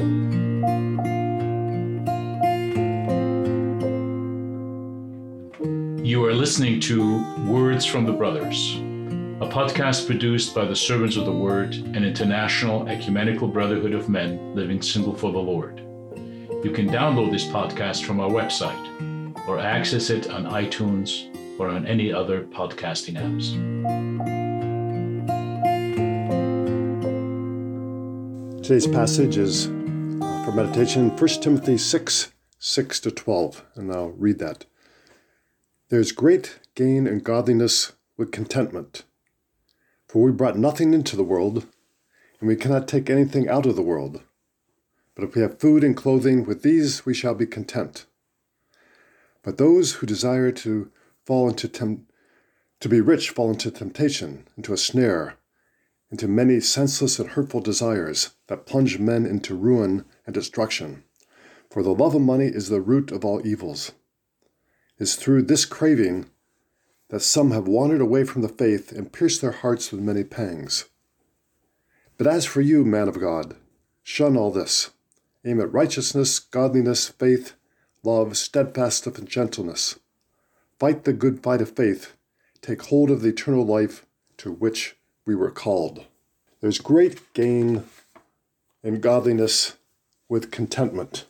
You are listening to Words from the Brothers, a podcast produced by the Servants of the Word, an international ecumenical brotherhood of men living single for the Lord. You can download this podcast from our website or access it on iTunes or on any other podcasting apps. Today's passage is for meditation, 1 Timothy 6:6-12, and I'll read that. There's great gain in godliness with contentment, for we brought nothing into the world, and we cannot take anything out of the world. But if we have food and clothing, with these we shall be content. But those who desire to be rich fall into temptation, into a snare, into many senseless and hurtful desires that plunge men into ruin and destruction. For the love of money is the root of all evils. It is through this craving that some have wandered away from the faith and pierced their hearts with many pangs. But as for you, man of God, shun all this. Aim at righteousness, godliness, faith, love, steadfastness, and gentleness. Fight the good fight of faith. Take hold of the eternal life to which we were called. There's great gain in godliness with contentment.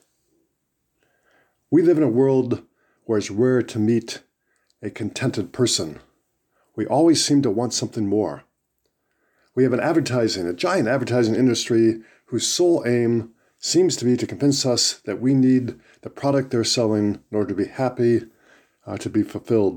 We live in a world where it's rare to meet a contented person. We always seem to want something more. We have a giant advertising industry whose sole aim seems to be to convince us that we need the product they're selling in order to be happy, to be fulfilled.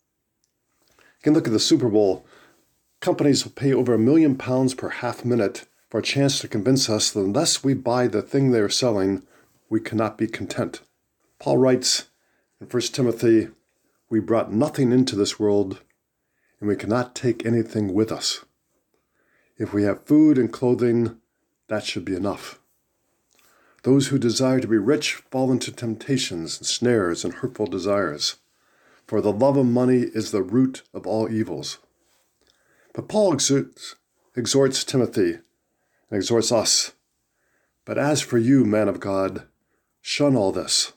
You can look at the Super Bowl. Companies will pay over £1 million per half minute for a chance to convince us that unless we buy the thing they are selling, we cannot be content. Paul writes in 1 Timothy, we brought nothing into this world, and we cannot take anything with us. If we have food and clothing, that should be enough. Those who desire to be rich fall into temptations and snares and hurtful desires, for the love of money is the root of all evils. But Paul exhorts Timothy and exhorts us, but as for you, man of God, shun all this.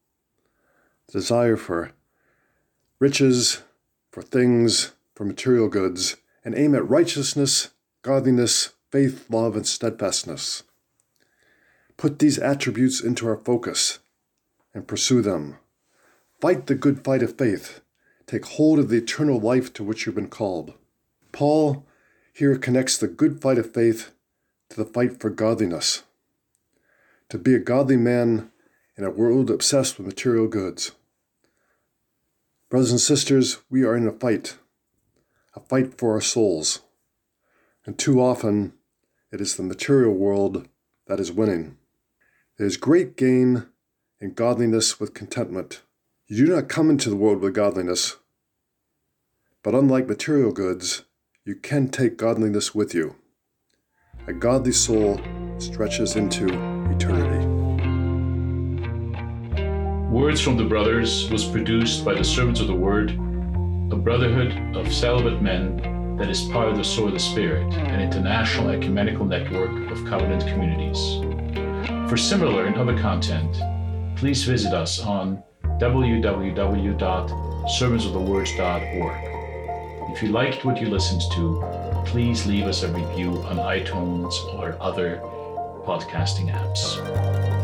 The desire for riches, for things, for material goods, and aim at righteousness, godliness, faith, love, and steadfastness. Put these attributes into our focus and pursue them. Fight the good fight of faith. Take hold of the eternal life to which you've been called. Paul here connects the good fight of faith to the fight for godliness. To be a godly man in a world obsessed with material goods. Brothers and sisters, we are in a fight for our souls. And too often, it is the material world that is winning. There is great gain in godliness with contentment. You do not come into the world with godliness, but unlike material goods, you can take godliness with you. A godly soul stretches into eternity. Words from the Brothers was produced by the Servants of the Word, a brotherhood of celibate men that is part of the Sword of the Spirit, an international ecumenical network of covenant communities. For similar and other content, please visit us on www.servantsofthewords.org. If you liked what you listened to, please leave us a review on iTunes or other podcasting apps.